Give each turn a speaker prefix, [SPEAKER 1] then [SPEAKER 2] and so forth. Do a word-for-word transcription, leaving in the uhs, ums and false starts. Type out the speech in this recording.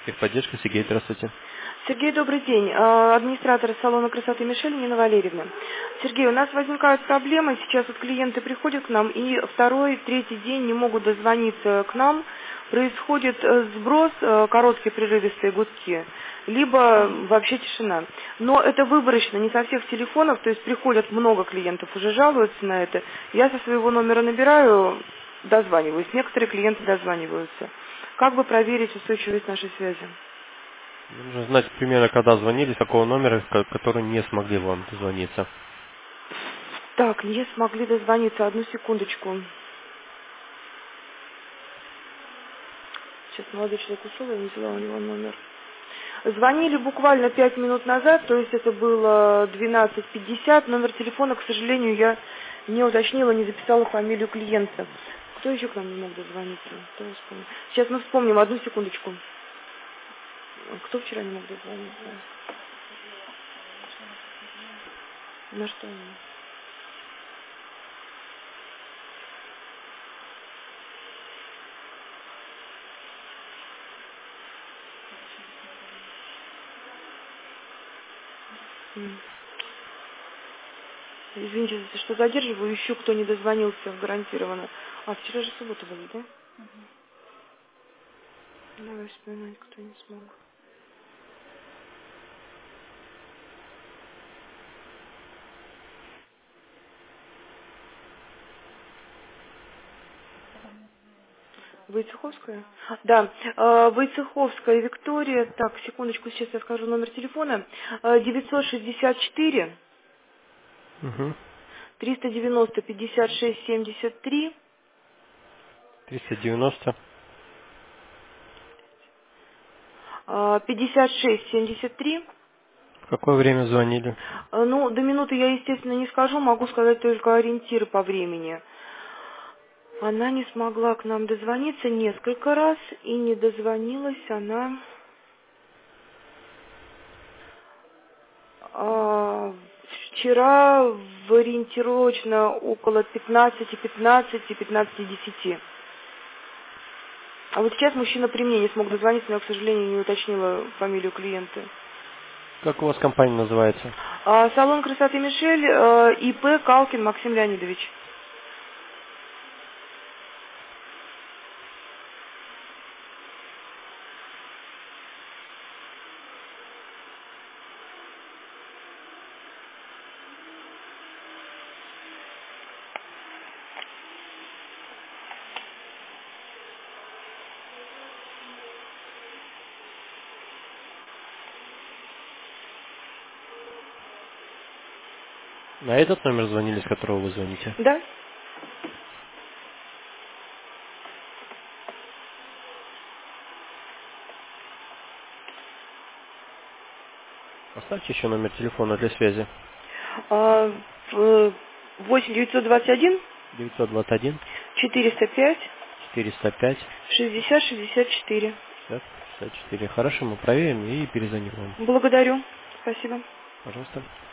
[SPEAKER 1] Техподдержка, Сергей, здравствуйте.
[SPEAKER 2] Сергей, добрый день. Э, Администратор салона красоты Мишель, Нина Валерьевна. Сергей, у нас возникают проблемы. Сейчас вот клиенты приходят к нам и второй, третий день не могут дозвониться к нам. Происходит э, сброс, э, короткие прерывистые гудки, либо вообще тишина. Но это выборочно, не со всех телефонов, то есть приходят много клиентов, уже жалуются на это. Я со своего номера набираю, дозваниваюсь. Некоторые клиенты дозваниваются. Как бы проверить устойчивость нашей связи?
[SPEAKER 1] Нужно знать примерно, когда звонили, с какого номера, ко- который не смогли вам дозвониться.
[SPEAKER 2] Так, не смогли дозвониться. Одну секундочку. Сейчас молодой человек ушел, я не взяла у него номер. Звонили буквально пять минут назад, то есть это было двенадцать пятьдесят. Номер телефона, к сожалению, я не уточнила, не записала фамилию клиента. Кто еще к нам не мог дозвониться? Кто вспомнил? Сейчас мы вспомним, одну секундочку. Кто вчера не мог дозвониться? На что они? М. Извините, за что задерживаю, еще кто не дозвонился гарантированно. А, вчера же суббота была, да? Давай вспоминать, кто не смог. Войцеховская? Да, э, Войцеховская Виктория. Так, секундочку, сейчас я скажу номер телефона. Э, девятьсот шестьдесят четыре
[SPEAKER 1] Угу.
[SPEAKER 2] триста девяносто пятьдесят шесть семьдесят три.
[SPEAKER 1] триста девяносто.
[SPEAKER 2] э, пятьдесят шесть семьдесят три.
[SPEAKER 1] В какое время звонили?
[SPEAKER 2] Э, Ну, до минуты я, естественно, не скажу, могу сказать только ориентиры по времени. Она не смогла к нам дозвониться несколько раз, и не дозвонилась она а, вчера в ориентировочно около пятнадцати пятнадцати, пятнадцати десяти. А вот сейчас мужчина при мне не смог дозвониться, но я, к сожалению, не уточнила фамилию клиента.
[SPEAKER 1] Как у вас компания называется?
[SPEAKER 2] А, салон красоты Мишель, э, ИП Калкин Максим Леонидович.
[SPEAKER 1] На этот номер звонили, с которого вы звоните?
[SPEAKER 2] Да?
[SPEAKER 1] Оставьте еще номер телефона для связи.
[SPEAKER 2] А, в- восемь девятьсот двадцать один
[SPEAKER 1] девятьсот двадцать один
[SPEAKER 2] четыреста пять
[SPEAKER 1] четыреста пять
[SPEAKER 2] шестьдесят шестьдесят четыре.
[SPEAKER 1] шестьдесят шестьдесят четыре. Хорошо, мы проверим и перезвоним вам.
[SPEAKER 2] Благодарю. Спасибо.
[SPEAKER 1] Пожалуйста.